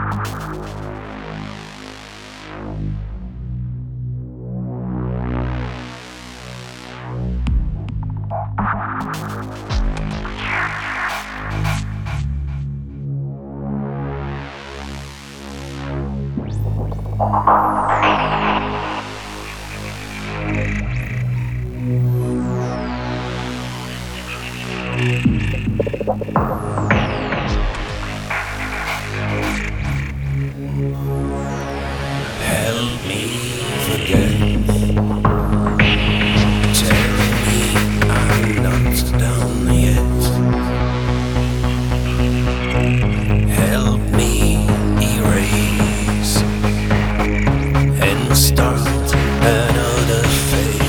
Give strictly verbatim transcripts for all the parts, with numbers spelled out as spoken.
Help me forget. Tell me I'm not done yet. Help me erase and start another phase.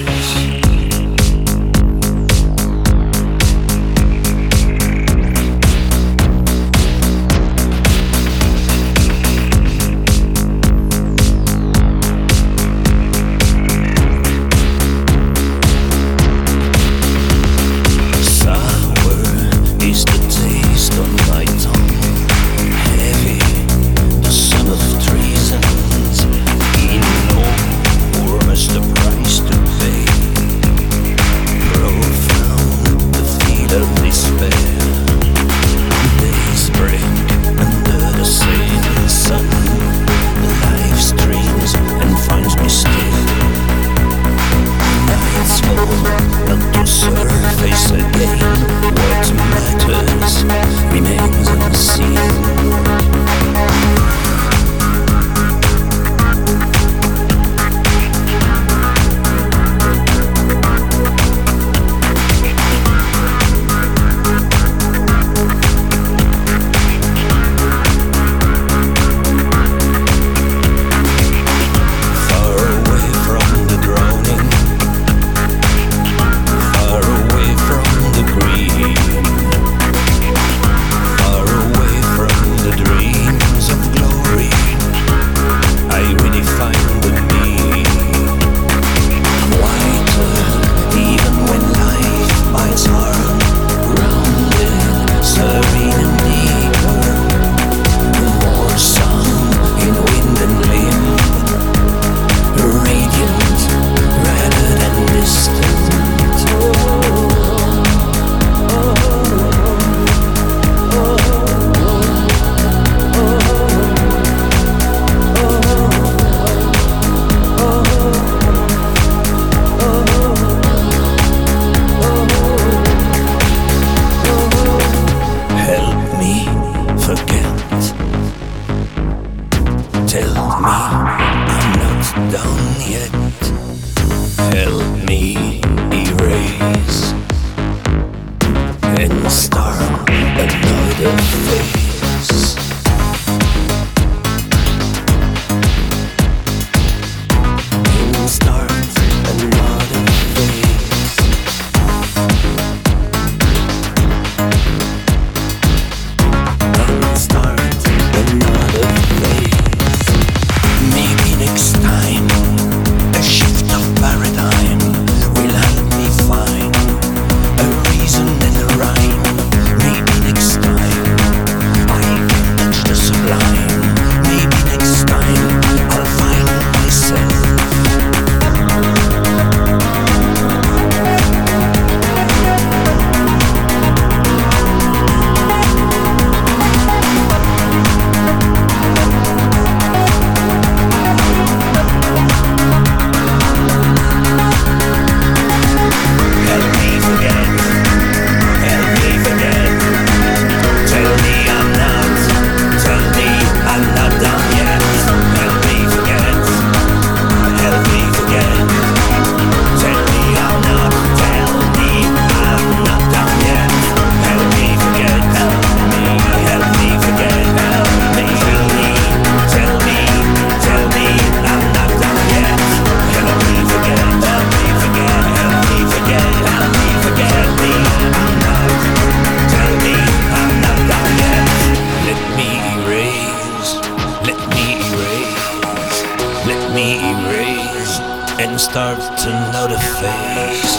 Tell me I'm not done yet. Help me erase and start another phase. And start another phase. And start another phase. Maybe next time a shift of paradigm will help me find a reason and a rhyme. Maybe next time I can touch the sublime. Maybe next time I'll find myself. And start another phase.